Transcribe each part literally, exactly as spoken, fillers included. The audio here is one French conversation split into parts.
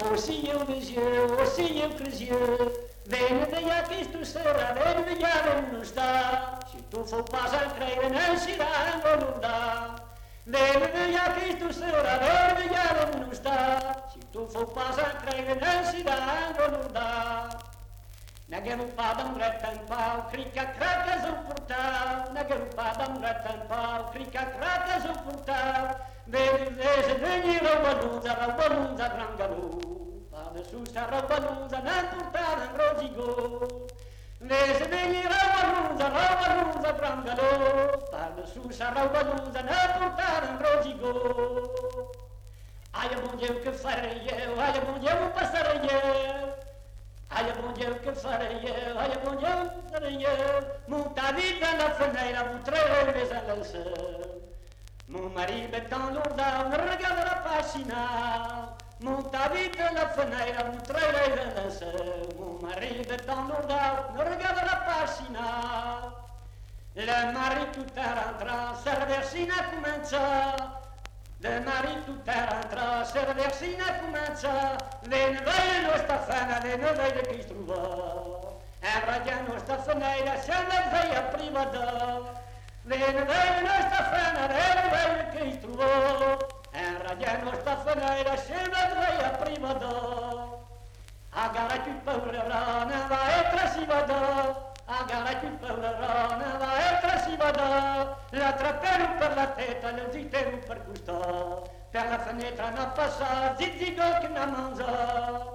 Au signe des yeux, au signe que les yeux, vem veia que isto será, vem veia não está. Se tu for pas a crer, não será, não dá. Vem veia que isto será, vem veia não está. Se tu for pas a crer, não será, não dá. Na garupada um ratão pau, crica cracas o portal. Na garupada um ratão pau, crica cracas o portal. Vem veja, vem roubalunza, roubalunza, gran garu. Pada susta roubalunza, não portal, não rosigo. Veja, vem roubalunza, roubalunza, gran garu. Pada susta roubalunza, não portal, não rosigo. Ai, bom Deus, que farei eu? Ai, bom Deus, passarei eu. Ai, bom Deus, que farei eu? Ai, bom Deus, que farei eu? Montadita na faneira, vou três vezes a lançar. Mon marido est en lourdin, me regarde la pasina. Montadita na faneira, vou três vezes a lançar. Mon marido est en lourdin, me regarde la pasina. Le mari tout est rentrant, Cerversina commença. Le mari tout è rentrò, Cerversina comincia, le nevelle nostra fana, le nevelle che si trovò. E radia nostra faneira, se ne veia prima da. Le nevelle nostra fana, le nevelle che si trovò. E radia nostra faneira, se ne veia prima da. A gara tu paurerana, va e trasi vada. A gara tu paurerana, va e trasi vada. La trapperu per la testa, le ziteru per gusto. Per la finestra na passa, zizzigo che na mangia.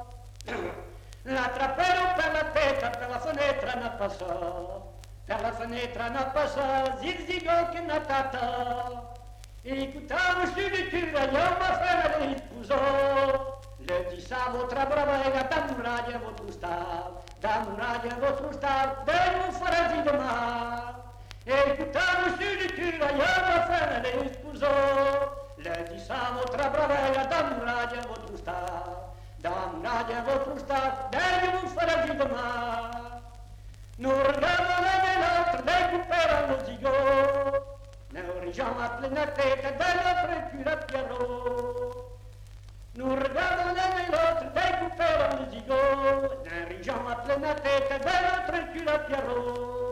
La trapperu per la testa, per la finestra na passa. Per la finestra na passa, zizzigo che na tata. Écoutavo su di tura, io ma fare le sposò. Le disavo tra bravega, da muraglia vostro stav, da muraglia vostro stav, devo fare di domani. Écoutavo su di tura, io ma fare le sposò. Le disavo tra bravega, da muraglia vostro stav, da muraglia vostro stav, devo fare di domani. Non regalo l'altro, recupera lo zigo. Nous rigiamo a plena tête de notre cure Pierrot. Nous regardons l'un et l'autre découper le zigot. Nous rigiamo a plena tête de notre cure Pierrot.